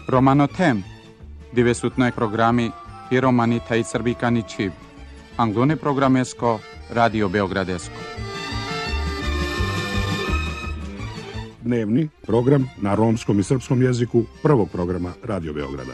Romanotem, divesutnoj programi i romani taj srbikani čiv. Anglone programesko, Radio Beogradesko. Dnevni program na romskom i srpskom jeziku prvog programa Radio Beograda.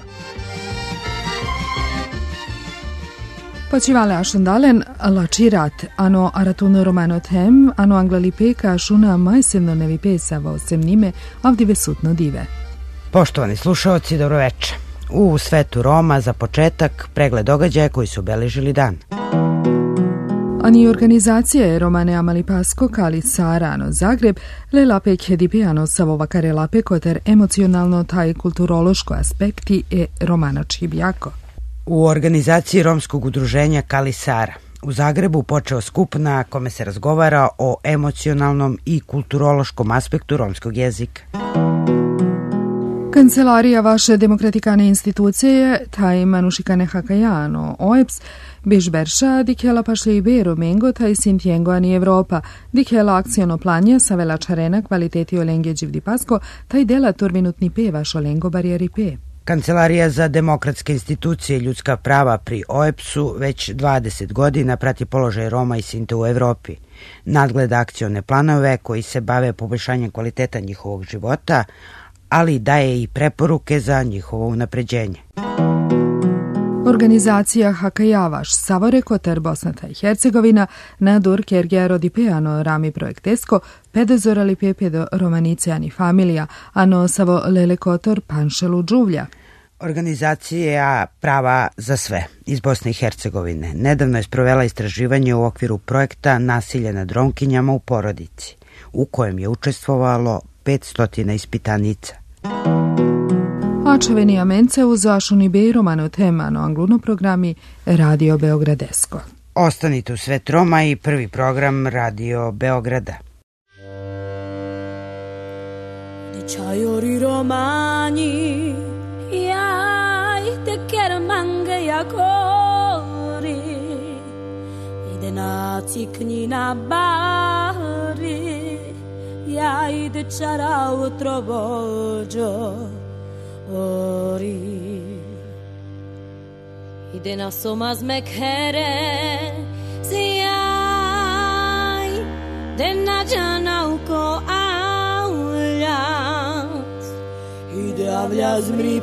Počivale ašandalen lačirat, ano aratun romanotem, ano anglalipeka šuna majsevno nevipesava osem njime, ovdje vesutno dive. Poštovani slušaoci, dobroveče. U svetu Roma za početak pregled događaja koji su obeležili dan. Ani organizacije Romane Amalipasko Kali Sarano Zagreb le lapek hedipijano savova kare lapeko ter emocionalno taj kulturološko aspekti e romanački bjako. U organizaciji romskog udruženja Kali Sara u Zagrebu počeo skup na kome se razgovara o emocionalnom i kulturološkom aspektu romskog jezika. Kancelarija vaše demokratikane institucije, taj manušikane hakajano, OEPS, Bižberša, dikela pašle Ibero, Mengo, taj Sintiengo, ani Evropa, dikela akcijono planja, savela čarena, kvaliteti olenge dživdi pasko, taj dela turminutni pevaš olengo barijeri pe. Kancelarija za demokratske institucije i ljudska prava pri OEPS-u već 20 godina prati položaj Roma i Sinta u Evropi. Nadgleda akcione planove koji se bave poboljšanjem kvaliteta njihovog života, ali daje i preporuke za njihovo unapređenje. Organizacija Hakajavaš Savore Kotar Bosna i Hercegovina na dur kergero di peano rami projektesko pedezorali pepedo romaniceani familija, ano savo lele kotor panšelu džuvlja. Organizacija Prava za sve iz Bosne i Hercegovine nedavno je sprovela istraživanje u okviru projekta Nasilje nad Romkinjama u porodici, u kojem je učestvovalo 500 ispitanica. Ačeveni amence uz ašuni bej romano temano angluno programi Radio Beogradesko. Ostanite u svet Roma i prvi program Radio Beograda. Čajori romani, jaj te kermange jakori, ide na cikni na bari, jaj de čarao trovođo. Ori ide na somaz mekhere sijaj de nađana uko avljaz ide avljaz mri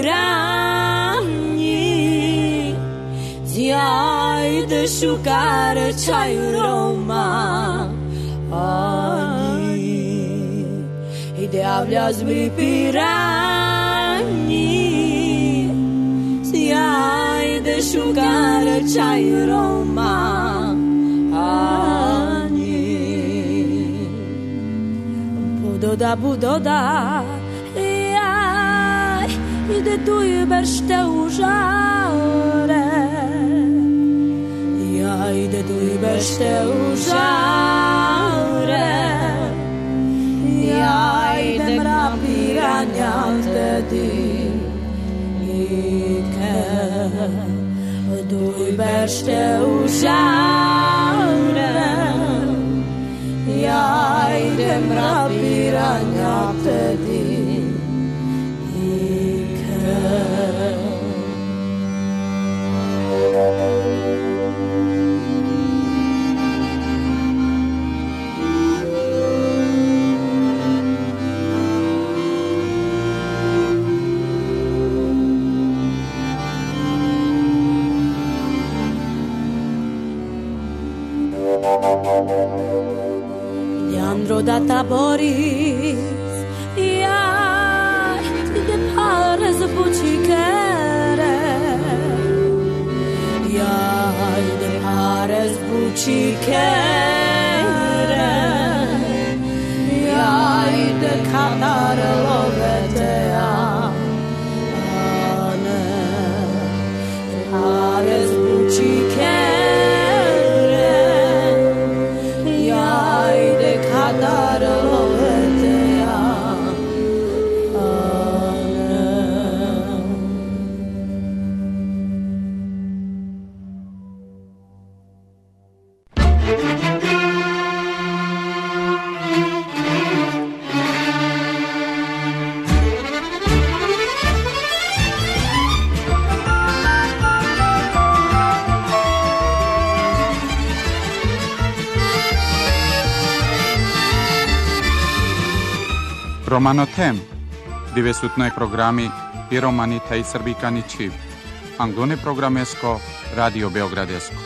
piranji sijaj de šukare čaj Roma ani ide avljaz mri piranji sjajde šukare čaj Roma ani budoda jaj ide tu i bešte u žare jaj ide tu i bešte u žare ja idem rapiranja tedi ike duj bešte u žare ja idem rapiranja tedi ike Leandro da Boris ja ide pare za bučikere ja ide pare za bučikere ja ide kadar lovete ane pare za bučikere kadar lovete Romanotem, dove su noi programi i romani taj srbikani čib. Anglone programesko, Radio Beogradesko.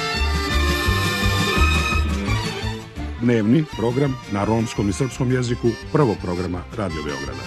Dnevni program na romskom i srpskom jeziku prvog programa Radio Beograda.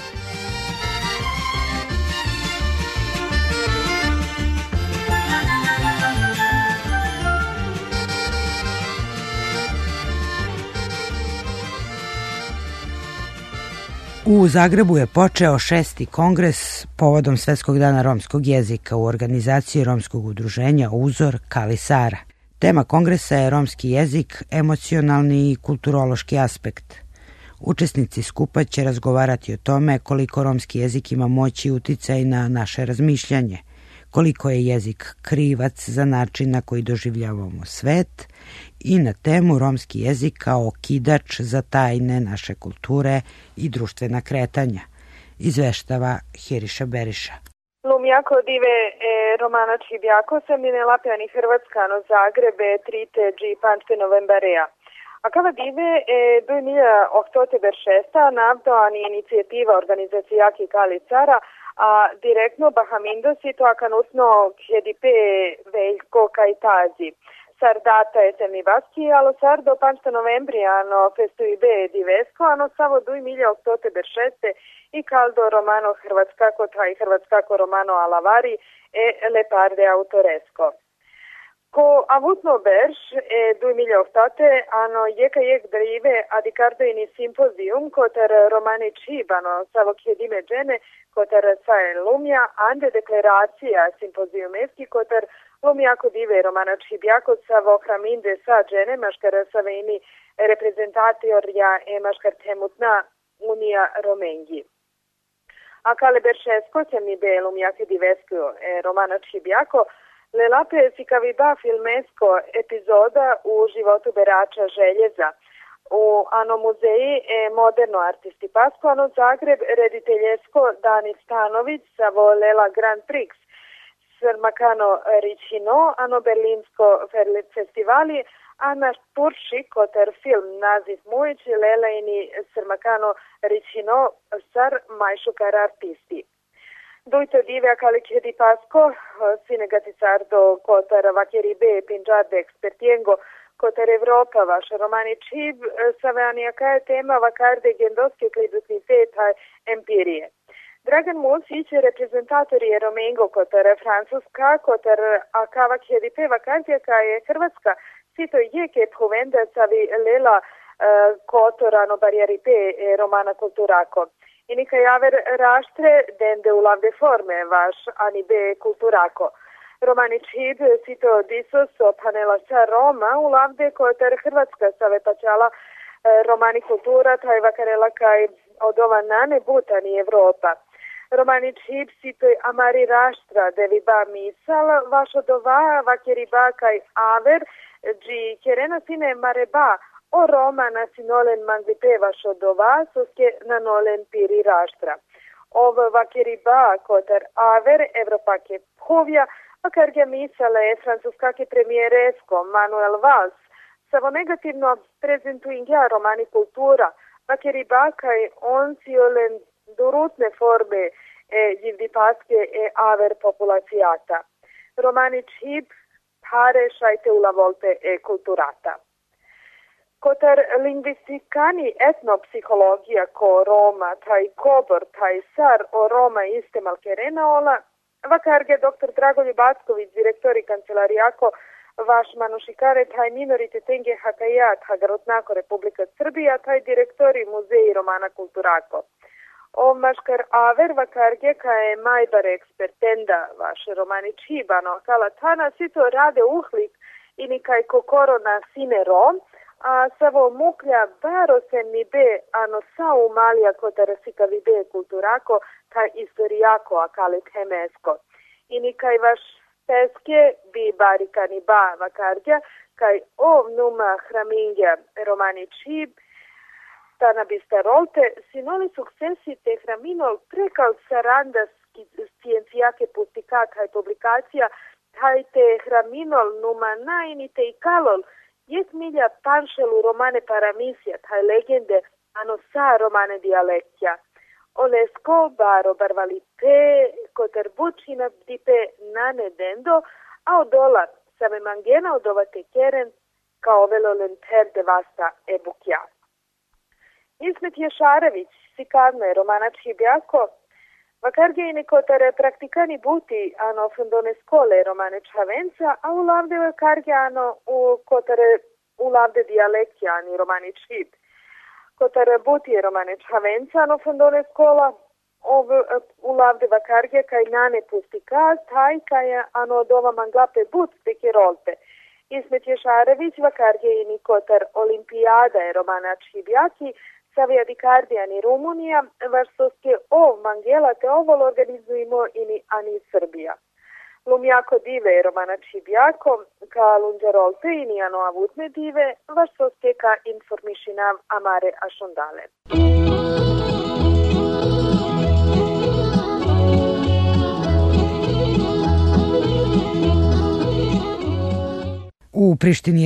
U Zagrebu je počeo 6. kongres povodom Svetskog dana romskog jezika u organizaciji romskog udruženja Uzor Kali Sara. Tema kongresa je romski jezik, emocionalni i kulturološki aspekt. Učesnici skupa će razgovarati o tome koliko romski jezik ima moć i uticaj na naše razmišljanje, koliko je jezik krivac za način na koji doživljavamo svet i na temu romski jezik kao okidač za tajne naše kulture i društvena kretanja, izveštava Hiriša Beriša. Lumjako dive romana Čibjako sam ne lapjani Hrvatskano Zagrebe 3. G. pančte novembareja. A kava dive 2006. navdoani inicijativa organizacijaki Kali Cara, a direktno Bahamindo sito akanutno KDP Veljko Kajtazi. Sardata je mi vaski, alo sardo pančta novembrijano festuibe divesko, ano samo 2006. I caldo romano hrvatskako taj hrvatskako romano alavari e leparde autoresco. Ko avutno berš 2008. ano jeka jek drive adicardojni simpozium kotar romani čibano savo kjedime džene kotar sae lumja ande deklaracija simpoziumevski kotar lumjako dive romana čibjako savo hraminde sa džene maškar saveni reprezentatorja e maškar temutna unija romengi. A kale beršesko se mi belum jake divesko romana Čibjako, le lape si kaviba filmesko epizoda u životu berača željeza. U ano muzeji moderno artisti pasko, ano Zagreb rediteljesko Dani Stanović sa volela Grand Prix, Srmakano Ričino, ano Berlinsko festivali, Ana Turši kotar film naziv Mujić lelajni Srmakano Ričino sar majšukar artisti. Dujto divja kalike di pasko, sinegati sardo kotar vakeribe pinđarde ekspertiengo kotar Evropa vaš romani čib savanijaka je tema vakarde gendoske klidutniteta empirije. Dragan Musić je reprezentator je Romengo kotar Francuska, kotar akava kjedipe vakantijaka je Hrvatska, sito je ke provenda savi lela kotorano barjeripe romana kulturako. I nika javer raštre dende u lavde forme vaš ani be kulturako. Romani čib sito disos o panela sa Roma u lavde kotar Hrvatska save pačala romani kultura taj vakarela kaj od ova nane butani Evropa. Romani čib sito amari raštra deviba misal vašo dova vakeriba kaj aver Gi kerena sine mareba o Roma nasinolen manglipe vašo dova soske nanolen piri raštra. Ov vakeriba kotar aver Evropake povja vakarge misale francuskake premijeresko Manuel Valls savo negativno prezentuingja romani kultura vakeriba kaj on siolen durutne forme jivdipaske aver populacijata. Romani čib pare šajte u la volte kulturata. Kotar lingvistikani etnopsihologija ko Roma, taj kobor, taj sar o Roma iste malkerena ola, vakarge dr. Dragoljub Acković, direktori kancelarijako vaš manušikare, taj minorite tenge hakajat, hagarotnako Republika Srbija, taj direktori muzeji Romana kulturako. O maškar aver vakarge ka je majbar ekspertenda vaše romani čibano, kala tana sito rade uhlik i nikaj kokoro na sine rom, a savo muklja baro se mi be ano sa umalija kotar sika vide kulturako ta istorijako a kale temesko. I nikaj vaš peske bi barikani ba vakarge kaj ov numa hramingja romani čib, na bistarolte, sinoli successi te hraminol prekal saranda sciencijake publikata i publikacija, taj te hraminol numa najnite i kalol, jek milja panšelu romane paramisija, taj legende ano sa romane dijalekcija. Olesko baro barvalite koterbučina dipe nane dendo, a odola save mangena odovate keren kao velo lenter devasta ebukja. Ismet Ješarević, sikadne romanački bjako, vakargejni kotare praktikani buti ano fundone skole romaneča venca, a ulavde vakarge ano u kotare ulavde dialekti ani romanički. Kotare buti romaneča venca ano fundone skola, ulavde vakarge kaj nane pustika, taj kaj ano odova manglape but stike rolte. Ismet Ješarević vakargejni kotar olimpijada romanački bjaki, Savija Dikardijani Rumunija, varsoske mangela te ovol organizujemo ini ani Srbija. Lumjako dive romanači bjako, ka lunđarolte ini ano avutne dive, varsoske ka informišinav amare ašondale. U Prištini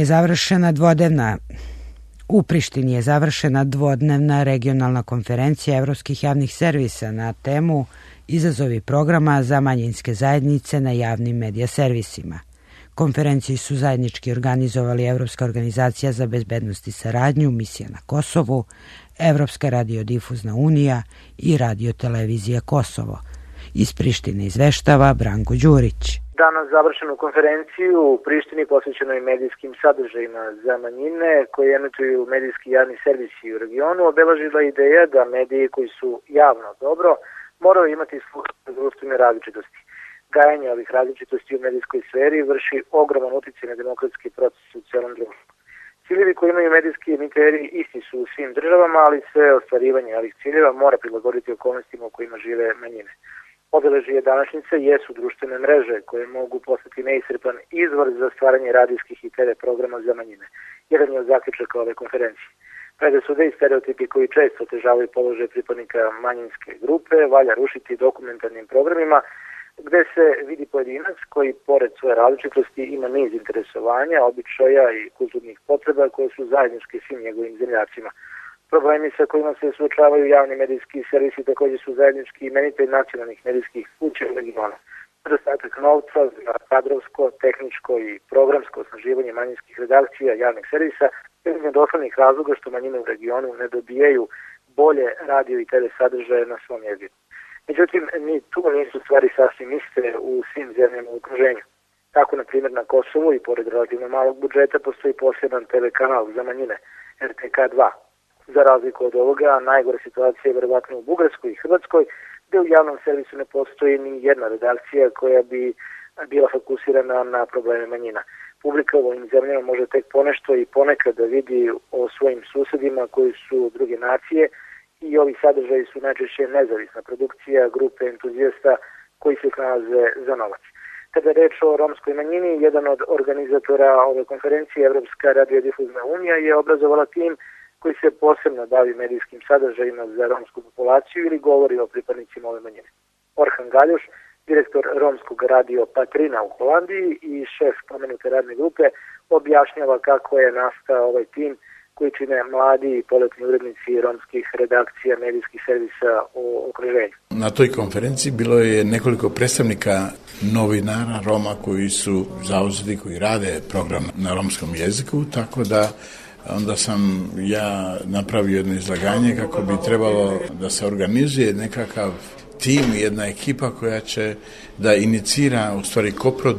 je završena dvodnevna regionalna konferencija evropskih javnih servisa na temu Izazovi programa za manjinske zajednice na javnim medija servisima. Konferenciju su zajednički organizovali Evropska organizacija za bezbednost i saradnju, Misija na Kosovu, Evropska radiodifuzna unija i Radio-televizija Kosovo. Iz Prištine izveštava Branko Đurić. Danas završenu konferenciju u Prištini posvećenoj medijskim sadržajima za manjine koje emituju medijski javni servisi u regionu obeležila ideja da mediji koji su javno dobro moraju imati sluh za društvene različitosti. Gajanje ovih različitosti u medijskoj sferi vrši ogroman uticaj na demokratski proces u celom društvu. Ciljevi koji imaju medijski emiteri isti su u svim državama, ali se ostvarivanje ovih ciljeva mora prilagoditi okolnostima u kojima žive manjine. Obeležje današnjice jesu društvene mreže koje mogu postati neiscrpan izvor za stvaranje radijskih i TV programa za manjine. Jedan je od zaključaka ove konferencije. Predrasude i stereotipi koji često otežavaju položaj pripadnika manjinske grupe valja rušiti dokumentarnim programima gde se vidi pojedinac koji pored svoje različitosti ima niz interesovanja, običaja i kulturnih potreba koje su zajedničke svim njegovim zemljacima. Problemi sa kojima se suočavaju javni medijski servisi također su zajednički imenitelj nacionalnih medijskih kuća u regionu. Nedostatak novca za kadrovsko, tehničko i programsko osnaživanje manjinskih redakcija javnih servisa je od osnovnih razloga što manjine u regionu ne dobijaju bolje radio i TV sadržaje na svom jeziku. Međutim, ni tu nisu stvari sasvim iste u svim zemljama u okruženju. Tako, na primjer, na Kosovu i pored relativno malog budžeta postoji poseban TV kanal za manjine, RTK2. Za razliku od ovoga, najgore situacija je verovatno u Bugarskoj i Hrvatskoj, gde u javnom servisu ne postoji ni jedna redakcija koja bi bila fokusirana na probleme manjina. Publika u ovim zemljama može tek ponešto i ponekad da vidi o svojim susedima koji su druge nacije i ovi sadržaji su najčešće nezavisna produkcija grupe entuzijasta koji se nalaze za novac. Kada je reč o romskoj manjini, jedan od organizatora ove konferencije, Evropska radiodifuzna unija, je obrazovala tim koji se posebno bavi medijskim sadržajima za romsku populaciju ili govori o pripadnicima ove manjine. Orhan Galjuš, direktor romskog radio Patrina u Holandiji i šef pomenute radne grupe, objašnjava kako je nastao ovaj tim koji čine mladi i poletni urednici romskih redakcija medijskih servisa u okruženju. Na toj konferenciji bilo je nekoliko predstavnika novinara Roma koji su zauzeti, koji rade program na romskom jeziku, tako da onda sam ja napravio jedno izlaganje kako bi trebalo da se organizuje nekakav tim, jedna ekipa koja će da inicira u stvari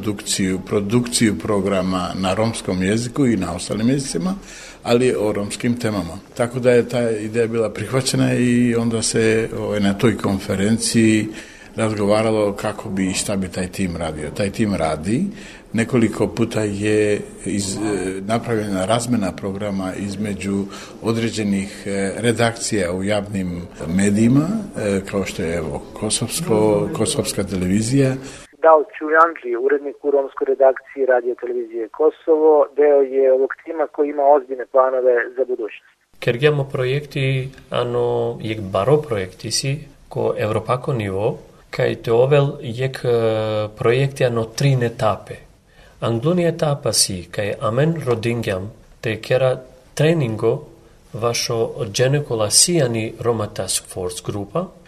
produkciju programa na romskom jeziku i na ostalim jezicima, ali o romskim temama. Tako da je ta ideja bila prihvaćena i onda se na toj konferenciji razgovaralo kako bi i šta bi taj tim radio. Taj tim radi. Nekoliko puta je napravljena razmena programa između određenih redakcija u javnim medijima, kao što je Kosovska televizija. Dao Čujanđi, urednik u romskoj redakciji Radio-televizije Kosovo, deo je ovog tima koji ima ozbiljne planove za budućnost. Kergiamo projekti, ano jek baro projekti si, ko Evropako nivo, kaj te ovel jek projekti ano 3 etape. Angluni etapa si, kaj amen rodingjam, te kera treningo vašo dženekola sijani Roma Task Force grupa,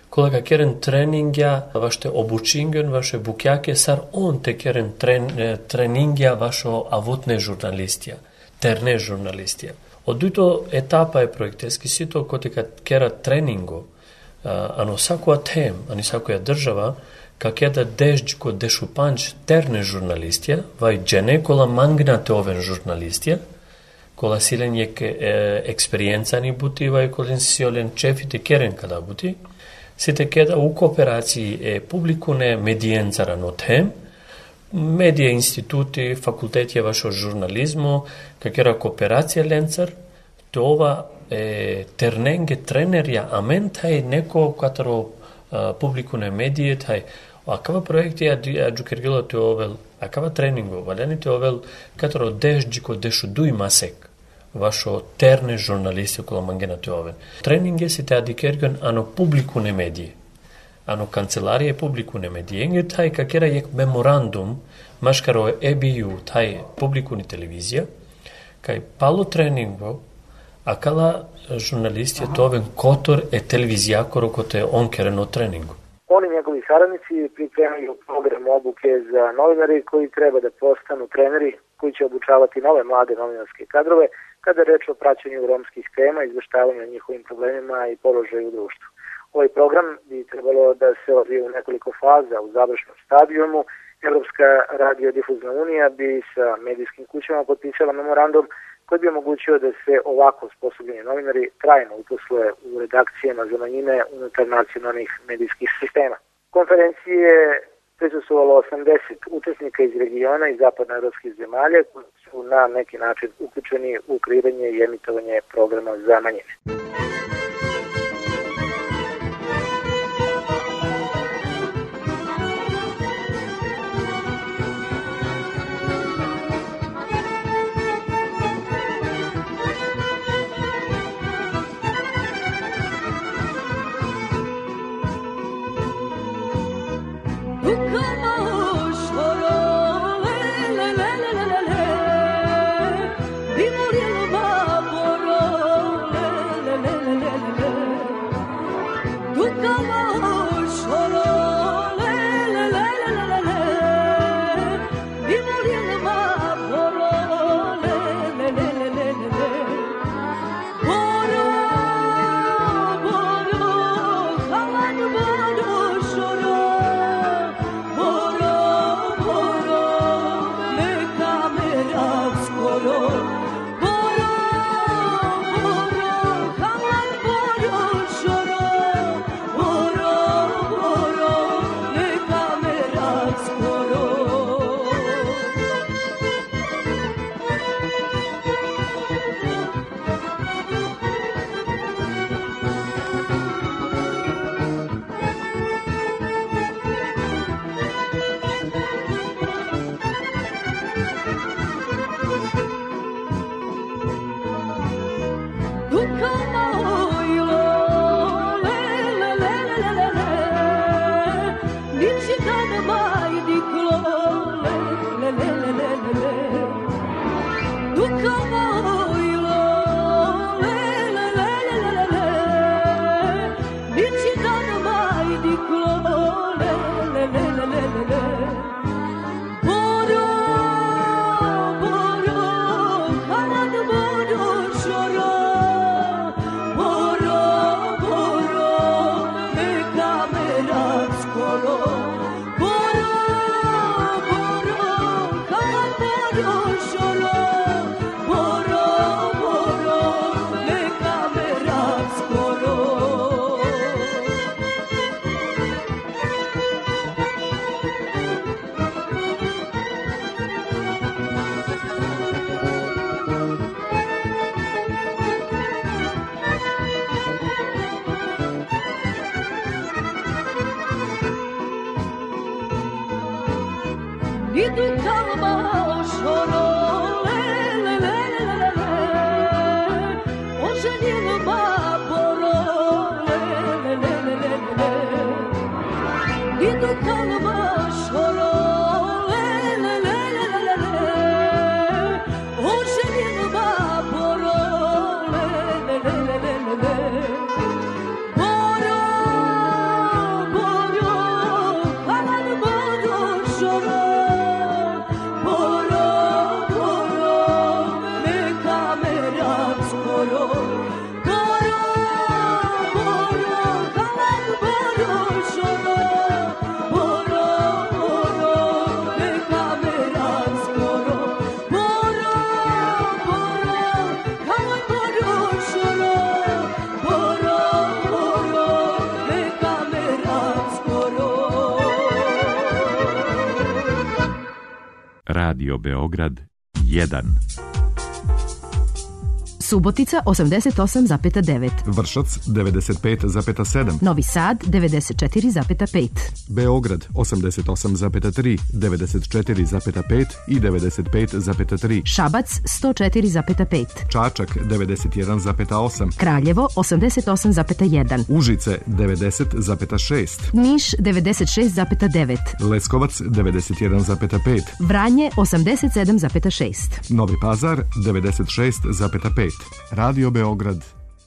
Kolega keren treningja vaše obučingen, vaše bukjake, sar on te keren treningja vaše avutne žurnalistija, terne žurnalistija. Od duto etapa je projekteski sito kotika kera treningo, ano sakua tem, ani sakuja država, kakeda dežđko dešupanč terne žurnalistija, vaj džene kola mangnate oven žurnalistija, kola silen jek eksperijencani buti, vaj kolin siolen čefite keren kada buti, site keda u kooperaciji publikune medijencara no tem, medije instituti, fakultetija vašo žurnalizmu, kakera kooperacija lencar, to ova ternenge trenerja, amen taj neko katero publikune medije, taj akava projekti ja džukergilo te ovel, akava treningo, valjani te ovel katero dežđiko dešu duj masek, vašo terne žurnaliste kolo mangena te oven. Treninge si te adikergan ano publikune medije. Ano kancelarije publikune medije. Enge taj kakera jek memorandum maškaro EBU, taj publikuni televizija, kaj palo treningo, akala žurnalisti je to oven kotor televizijakoro kote on kereno treningu. Oni njegovi saradnici pripremaju program obuke za novinari koji treba da postanu treneri koji će obučavati nove mlade novinarske kadrove kada je reč o praćenju romskih tema, izveštavanju o njihovim problemima i položaju u društvu. Ovaj program bi trebalo da se odvije u nekoliko faza. U završnom stadijumu Evropska radiodifuzna unija bi sa medijskim kućama potpisala memorandum koji bi omogućio da se ovako sposobljeni novinari trajno uposle u redakcijama za manjine unutar nacionalnih medijskih sistema. Konferencije prisustvovalo 80 učesnika iz regiona i zapadnoevropskih zemalja koji su na neki način uključeni u kreiranje i emitovanje programa za manjine. Radio Beograd 1. Subotica 88,9. Vršac 95,7. Novi Sad 94,5. Beograd 88,3, 94,5 i 95,3. Šabac 104,5. Čačak 91,8. Kraljevo 88,1. Užice 90,6. Niš 96,9. Leskovac 91,5. Vranje 87,6. Novi Pazar 96,5. Radio Beograd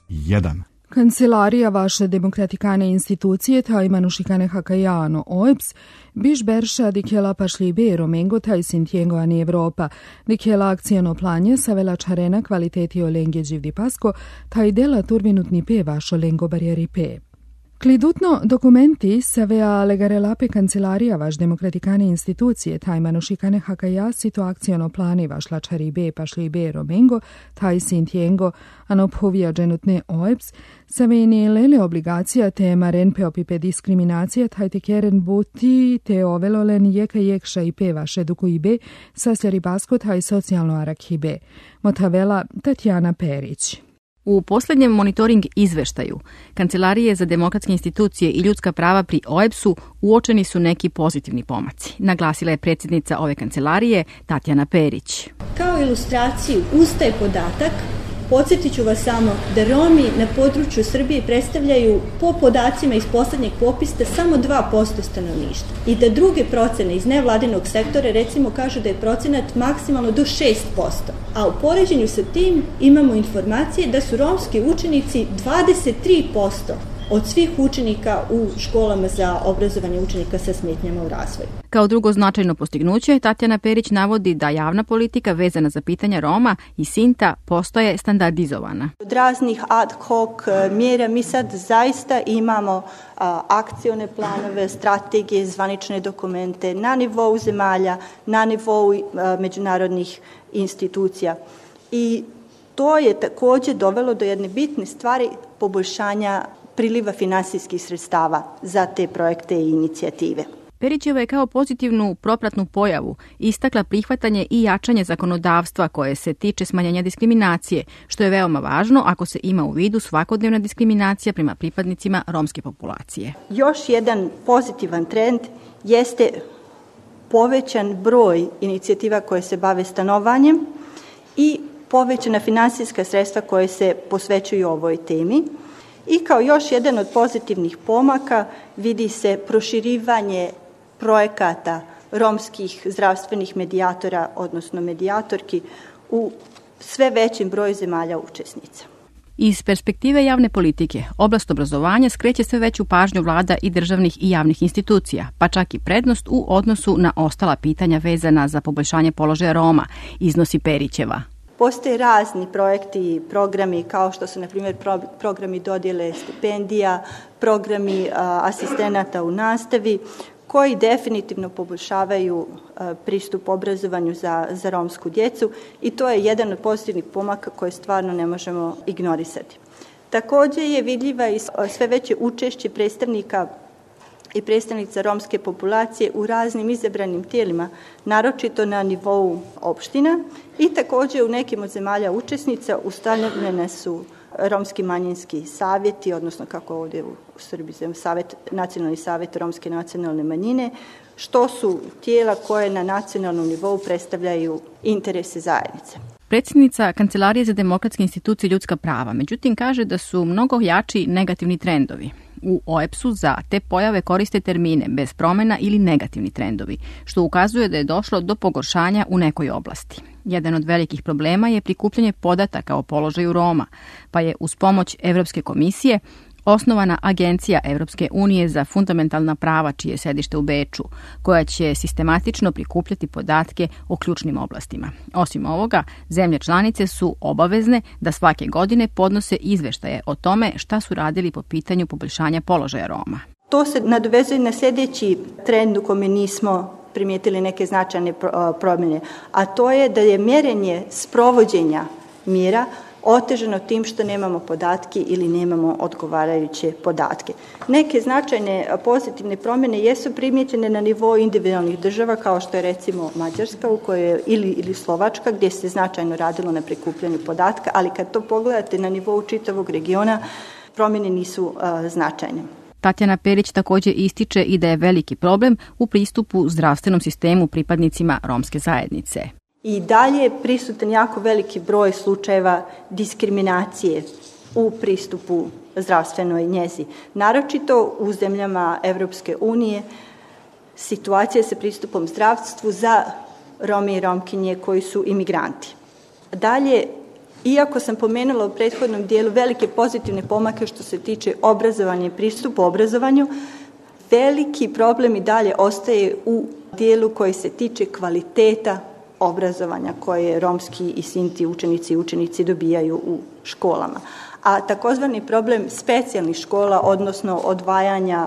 1. Kancelarija vaše demokratikane institucije taj manušikane Hakajano OEPS biš berša dikela pašlibero mengo taj sintiengo ani Evropa dikela akcijano planje sa velačarena kvaliteti o lenge živdi pasko taj dela turvinutni pe vašo lengo barijeri pe. Klidutno dokumenti sa vea legarelape kancelarija vaš demokratikane institucije taj manušikane Hakaja sito akcijano plani vaš lačari be pašli be romengo taj sintiengo anophovija dženutne OEPS sa veni lele obligacija te maren pe opipe diskriminacija taj te keren buti te ovelolen jeka jekša i pe vaš eduku i be sasljari basko taj socijalno arak i be. Motavela Tatjana Perić. U posljednjem monitoring izveštaju Kancelarije za demokratske institucije i ljudska prava pri OEPS-u uočeni su neki pozitivni pomaci, naglasila je predsjednica ove kancelarije Tatjana Perić. Kao ilustraciju ustaje podatak, podsjetit ću vas samo da Romi na području Srbije predstavljaju po podacima iz posljednjeg popisa samo 2% stanovništva i da druge procene iz nevladinog sektora recimo kažu da je procenat maksimalno do 6%, a u poređenju sa tim imamo informacije da su romski učenici 23% od svih učenika u školama za obrazovanje učenika sa smetnjama u razvoju. Kao drugo značajno postignuće, Tatjana Perić navodi da javna politika vezana za pitanja Roma i Sinta postaje standardizovana. Od raznih ad hoc mjera mi sad zaista imamo akcione planove, strategije, zvanične dokumente na nivou zemalja, na nivou međunarodnih institucija. I to je također dovelo do jedne bitne stvari poboljšanja priliva finansijskih sredstava za te projekte i inicijative. Perićeva je kao pozitivnu propratnu pojavu istakla prihvatanje i jačanje zakonodavstva koje se tiče smanjenja diskriminacije, što je veoma važno ako se ima u vidu svakodnevna diskriminacija prema pripadnicima romske populacije. Još jedan pozitivan trend jeste povećan broj inicijativa koje se bave stanovanjem i povećana finansijska sredstva koje se posvećuju ovoj temi. I kao još jedan od pozitivnih pomaka vidi se proširivanje projekata romskih zdravstvenih medijatora, odnosno medijatorki, u sve većem broju zemalja učesnica. Iz perspektive javne politike, oblast obrazovanja skreće sve veću pažnju vlada i državnih i javnih institucija, pa čak i prednost u odnosu na ostala pitanja vezana za poboljšanje položaja Roma, iznosi Perićeva. Postoje razni projekti i programi kao što su, na primjer, programi dodjele stipendija, programi asistenata u nastavi, koji definitivno poboljšavaju pristup obrazovanju za romsku djecu i to je jedan od pozitivnih pomaka koje stvarno ne možemo ignorisati. Također je vidljiva i sve veće učešće predstavnika i predstavnica romske populacije u raznim izabranim tijelima, naročito na nivou opština i također u nekim od zemalja učesnica ustanovljene su romski manjinski savjeti, odnosno kako ovdje u Srbiji zovemo Nacionalni savjet romske nacionalne manjine, što su tijela koje na nacionalnom nivou predstavljaju interese zajednice. Predsjednica Kancelarije za demokratske institucije i ljudska prava, međutim, kaže da su mnogo jači negativni trendovi. U OEPS-u za te pojave koriste termine bez promjena ili negativni trendovi, što ukazuje da je došlo do pogoršanja u nekoj oblasti. Jedan od velikih problema je prikupljanje podataka o položaju Roma, pa je uz pomoć Europske komisije osnovana Agencija Europske unije za fundamentalna prava, čije je sedište u Beču, koja će sistematično prikupljati podatke o ključnim oblastima. Osim ovoga, zemlje članice su obavezne da svake godine podnose izveštaje o tome šta su radili po pitanju poboljšanja položaja Roma. To se nadovezuje na sljedeći trend u kome nismo primijetili neke značajne promjene, a to je da je mjerenje sprovođenja mjera otežano tim što nemamo podatke ili nemamo odgovarajuće podatke. Neke značajne pozitivne promjene jesu primijećene na nivou individualnih država, kao što je recimo Mađarska u kojoj ili Slovačka, gdje se značajno radilo na prikupljanju podatka, ali kad to pogledate na nivou čitavog regiona, promjene nisu značajne. Tatjana Perić također ističe i da je veliki problem u pristupu zdravstvenom sistemu pripadnicima romske zajednice. I dalje je prisutan jako veliki broj slučajeva diskriminacije u pristupu zdravstvenoj njezi. Naročito u zemljama Evropske unije situacija sa pristupom zdravstvu za Rome i Romkinje koji su imigranti. Dalje, iako sam pomenula u prethodnom dijelu velike pozitivne pomake što se tiče obrazovanja i pristupu obrazovanju, veliki problem i dalje ostaje u dijelu koji se tiče kvaliteta obrazovanja koje romski i sinti učenici i učenici dobijaju u školama. A takozvani problem specijalnih škola, odnosno odvajanja,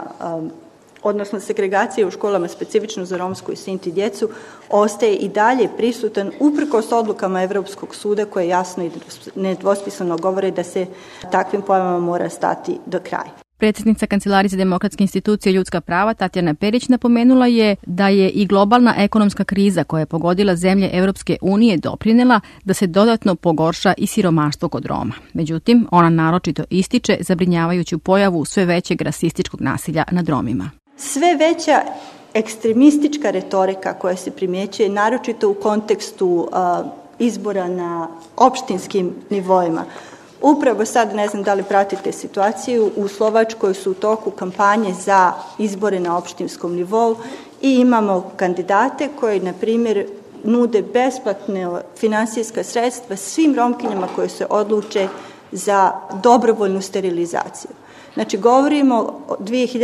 odnosno segregacije u školama specifično za romsku i sinti djecu, ostaje i dalje prisutan uprkos odlukama Evropskog suda koje jasno i nedvosmisleno govore da se takvim pojavama mora stati do kraja. Predsjednica Kancelarije za demokratske institucije i ljudska prava Tatjana Perić napomenula je da je i globalna ekonomska kriza koja je pogodila zemlje Europske unije doprinijela da se dodatno pogorša i siromaštvo kod Roma. Međutim, ona naročito ističe zabrinjavajuću pojavu sve većeg rasističkog nasilja nad Romima. Sve veća ekstremistička retorika koja se primjećuje naročito u kontekstu izbora na opštinskim nivoima. Upravo sad, ne znam da li pratite situaciju, u Slovačkoj su u toku kampanje za izbore na opštinskom nivou i imamo kandidate koji, na primjer, nude besplatne finansijska sredstva svim Romkinjama koje se odluče za dobrovoljnu sterilizaciju. Znači, govorimo o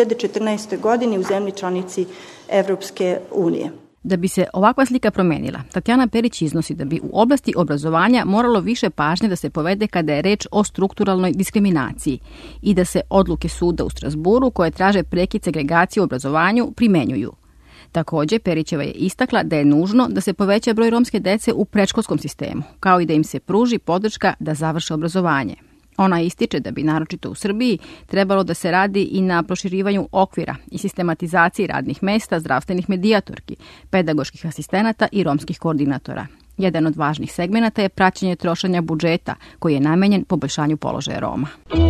2014. godini u zemlji članici Evropske unije. Da bi se ovakva slika promenila, Tatjana Perić iznosi da bi u oblasti obrazovanja moralo više pažnje da se povede kada je reč o strukturalnoj diskriminaciji i da se odluke suda u Strasburu koje traže prekid segregacije u obrazovanju primenjuju. Također, Perićeva je istakla da je nužno da se poveća broj romske dece u predškolskom sistemu, kao i da im se pruži podrška da završe obrazovanje. Ona ističe da bi naročito u Srbiji trebalo da se radi i na proširivanju okvira i sistematizaciji radnih mesta zdravstvenih medijatorki, pedagoških asistenata i romskih koordinatora. Jedan od važnih segmenata je praćenje trošenja budžeta koji je namenjen poboljšanju položaja Roma.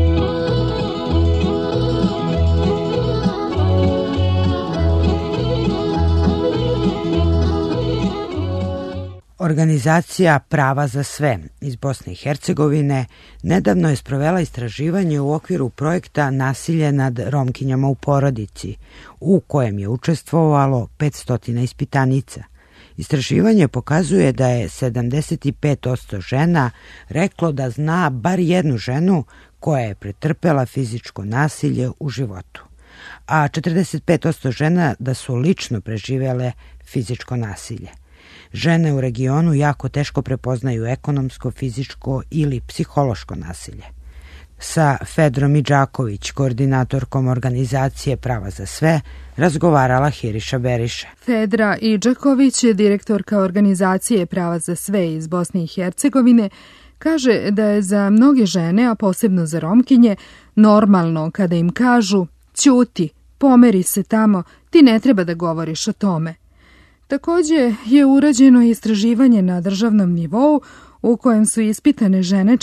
Organizacija Prava za sve iz Bosne i Hercegovine nedavno je sprovela istraživanje u okviru projekta Nasilje nad Romkinjama u porodici, u kojem je učestvovalo 500 ispitanica. Istraživanje pokazuje da je 75% žena reklo da zna bar jednu ženu koja je pretrpela fizičko nasilje u životu, a 45% žena da su lično preživjele fizičko nasilje. Žene u regionu jako teško prepoznaju ekonomsko, fizičko ili psihološko nasilje. Sa Fedrom Idžaković, koordinatorkom organizacije Prava za sve, razgovarala Hiriša Beriša. Fedra Idžaković, direktorka organizacije Prava za sve iz Bosne i Hercegovine, kaže da je za mnoge žene, a posebno za Romkinje, normalno kada im kažu ćuti, pomeri se tamo, ti ne treba da govoriš o tome. Također je urađeno istraživanje na državnom nivou u kojem su ispitane žene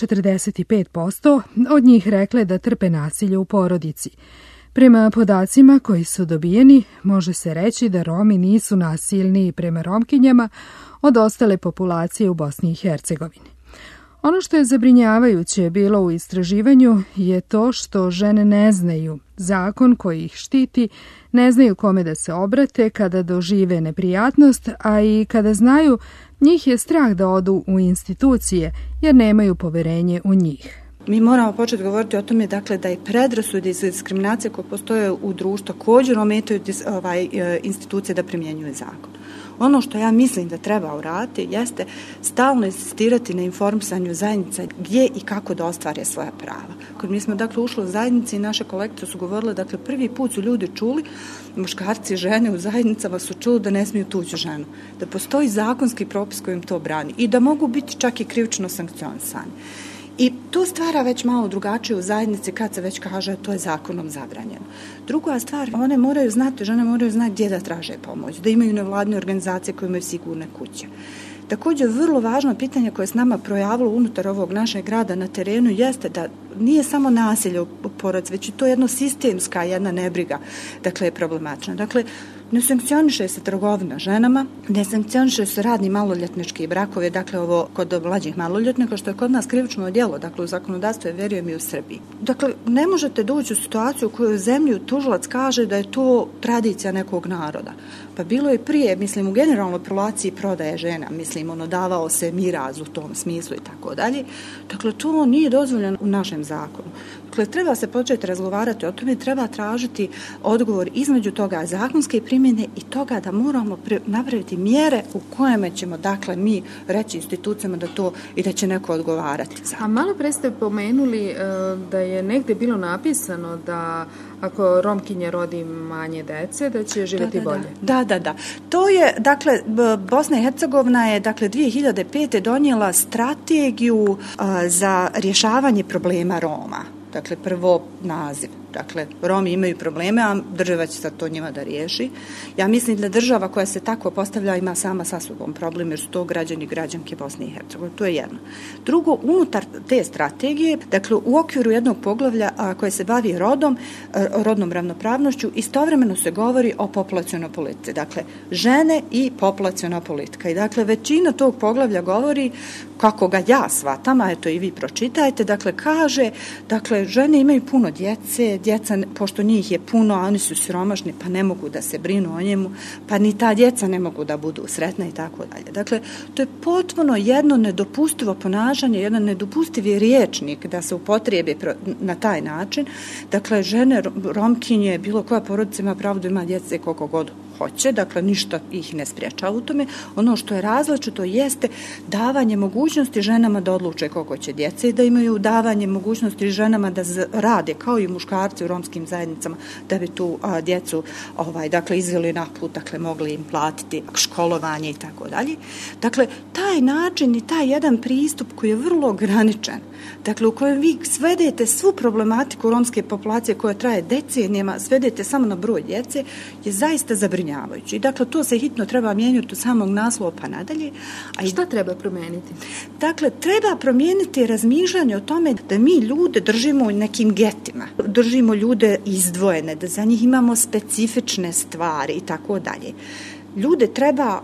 45% od njih rekle da trpe nasilje u porodici. Prema podacima koji su dobijeni, može se reći da Romi nisu nasilniji prema Romkinjama od ostale populacije u Bosni i Hercegovini. Ono što je zabrinjavajuće bilo u istraživanju je to što žene ne znaju zakon koji ih štiti, ne znaju kome da se obrate kada dožive neprijatnost, a i kada znaju, njih je strah da odu u institucije jer nemaju poverenje u njih. Mi moramo početi govoriti o tome da je predrasude i diskriminacija koje postoje u društvu također ometaju institucije da primjenjuju zakon. Ono što ja mislim da treba uraditi jeste stalno insistirati na informisanju zajednica gdje i kako da ostvare svoja prava. Kad mi smo ušli u zajednici i naše kolekcije su govorile, prvi put su ljudi čuli, muškarci i žene u zajednicama su čuli da ne smiju tuđu ženu, da postoji zakonski propis koji im to brani i da mogu biti čak i krivično sankcionisani. I to stvara već malo drugačije u zajednici kad se već kaže to je zakonom zabranjeno. Druga stvar, žene moraju znati gdje da traže pomoć, da imaju nevladne organizacije koje imaju sigurne kuće. Također, vrlo važno pitanje koje se nama projavilo unutar ovog našeg grada na terenu jeste da nije samo nasilje u porodici, već i to jedno sistemska jedna nebriga, dakle, je problematična. Dakle, ne sankcioniše se trgovina ženama, ne sankcioniše se radni maloljetnički brakovi, dakle ovo kod mlađih maloljetnika, što je kod nas krivično djelo, dakle u zakonodavstvu je, vjerujem, i u Srbiji. Dakle, ne možete doći u situaciju u kojoj u zemlji tužilac kaže da je to tradicija nekog naroda. Pa bilo je prije, mislim, u generalnoj populaciji prodaje žena, mislim, davao se miraz u tom smislu i tako dalje. Dakle, to nije dozvoljeno u našem zakonu. Dakle, treba se početi razgovarati o tome, treba tražiti odgovor između toga zakonske primjene i toga da moramo napraviti mjere u kojima ćemo, dakle, mi reći institucijama da to i da će neko odgovarati. A malo pre ste pomenuli da je negde bilo napisano da ako Romkinja rodi manje dece, da će živjeti bolje. Da. To je, dakle, Bosna i Hercegovina je, dakle, 2005. donijela strategiju za rješavanje problema Roma. Dakle, prvo naziv. Dakle, Romi imaju probleme, a država će sad to njima da riješi. Ja mislim da država koja se tako postavlja ima sama sa sobom problem, jer su to građani i građanke Bosne i Hercegovine. To je jedno. Drugo, unutar te strategije, dakle, u okviru jednog poglavlja koje se bavi rodnom ravnopravnošću, istovremeno se govori o populacionoj politici. Dakle, žene i populaciona politika. I dakle, većina tog poglavlja govori, kako ga ja shvatam, a eto i vi pročitajte, dakle, kaže, dakle, žene imaju puno djece, djeca, pošto njih je puno, a oni su siromašni, pa ne mogu da se brinu o njemu, pa ni ta djeca ne mogu da budu sretna i tako dalje. Dakle, to je potpuno jedno nedopustivo ponašanje, jedan nedopustivi riječnik da se upotrijebi na taj način. Dakle, žene, Romkinje, bilo koja porodica ima pravo da ima djece koliko god hoće, dakle, ništa ih ne spriječava u tome. Ono što je različito jeste davanje mogućnosti ženama da odluče koliko će djece i da imaju davanje mogućnosti ženama da rade kao i muškarci u romskim zajednicama da bi tu djecu dakle, izveli na put, dakle, mogli im platiti školovanje i tako dalje. Dakle, taj način i taj jedan pristup koji je vrlo ograničen, dakle, u kojem vi svedete svu problematiku romske populacije koja traje decenijama, svedete samo na broj djece, je zaista zabrinjavajući. I dakle, to se hitno treba mijenjati od samog naslova pa nadalje. A šta treba promijeniti? Dakle, treba promijeniti razmišljanje o tome da mi ljude držimo u nekim getima, držimo ljude izdvojene, da za njih imamo specifične stvari i tako dalje. Ljude treba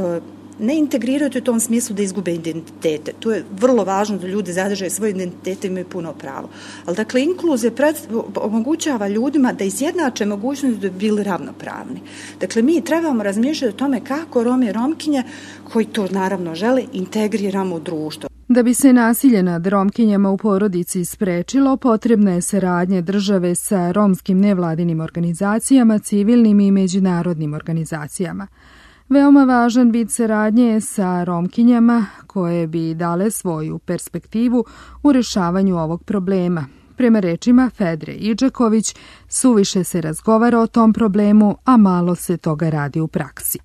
ne integrirati u tom smislu da izgube identitete. To je vrlo važno da ljudi zadrže svoje identitete i imaju puno pravo. Ali dakle, inkluzija omogućava ljudima da izjednače mogućnost da bi bili ravnopravni. Dakle, mi trebamo razmišljati o tome kako Romi i Romkinje, koji to naravno žele, integriramo u društvo. Da bi se nasilje nad Romkinjama u porodici sprečilo, potrebna je saradnja države sa romskim nevladinim organizacijama, civilnim i međunarodnim organizacijama. Veoma važan vid saradnje je sa Romkinjama koje bi dale svoju perspektivu u rješavanju ovog problema. Prema rečima Fedre Idžeković, suviše se razgovara o tom problemu, a malo se toga radi u praksi.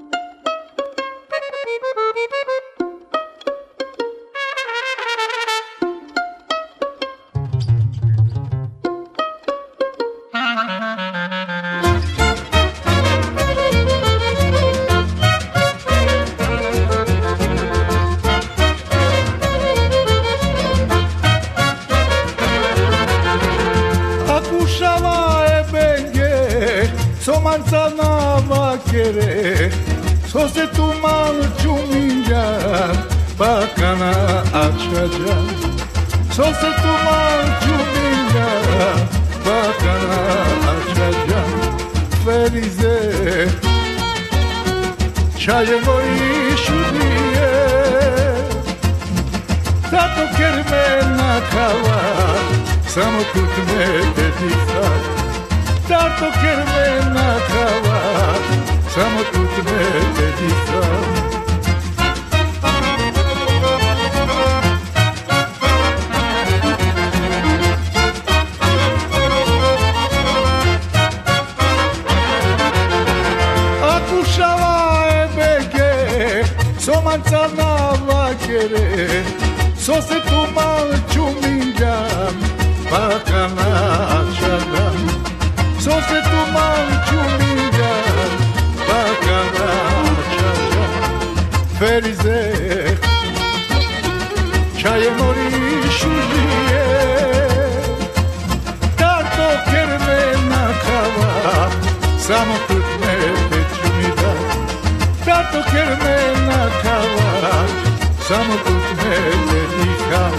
So se tu malo čuminja, bakana açaca. So se tu malo čuminja, bakana açaca. Ferize, čajevo i šudije, tato kermena kava, samo kutme dedica. Tato kermena kava, samo kutme dedica. Akušava ebege, somanca na vlakere, so se tu malču baka načada, so se tu manču minja, baka načada, ferize, čaje morišu žije, tarto kermena kava, samo tutme peću mi da, tarto kermena kava, samo tutme dediha.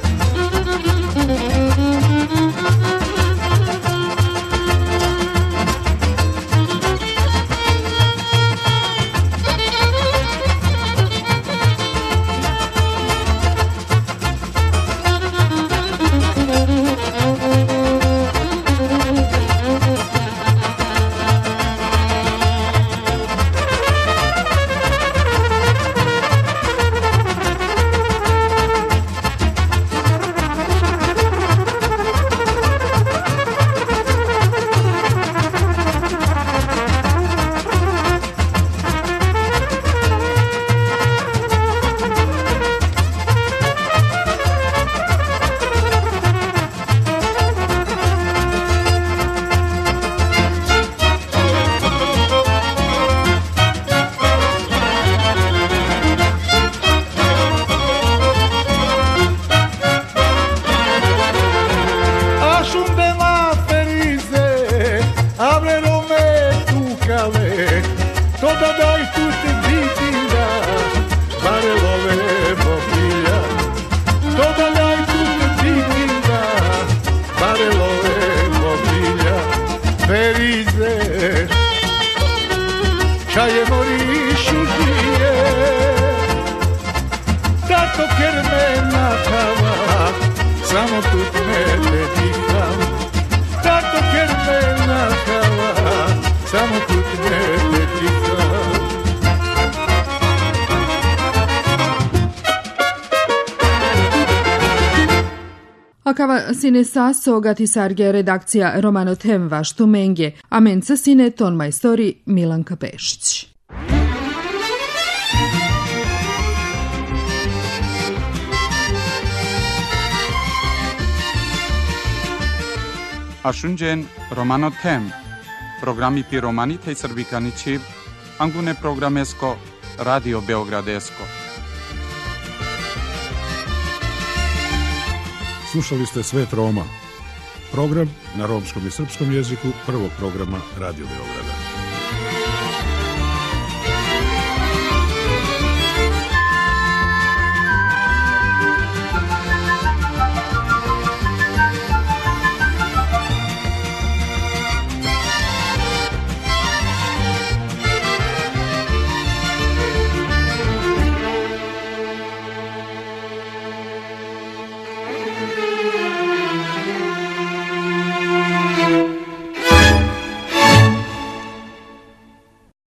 Čaje morišu žije, tako kermena kava, samo tutme dediham, tako kermena kava, samo tutme dediham. Akava sine sasso gati sarge redakcija Romano Temva Štumenge, a menca sine ton majstori Milanka Pešić. Ashunjen Romano Tem, programi piromani tej srbikani čib, angune programesko, Radio Beogradesko. Slušali ste Svet Roma, program na romskom i srpskom jeziku prvog programa Radio Beograda.